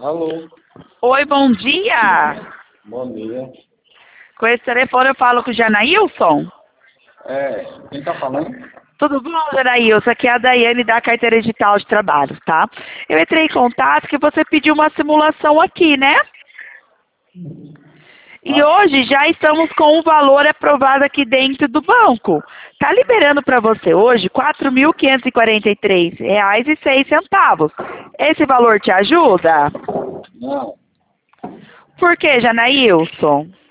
Alô, Oi, bom dia. bom dia. Com esse telefone eu falo com o Janaílson. Quem tá falando? Tudo bom, Janaílson? Aqui é a Daiane da Carteira Digital de Trabalho, tá? Eu entrei em contato que você pediu uma simulação aqui, né? E hoje já estamos com o valor aprovado aqui dentro do banco. Tá liberando para você hoje R$ 4.543,06. Esse valor te ajuda? Não, Por quê, Janaílson?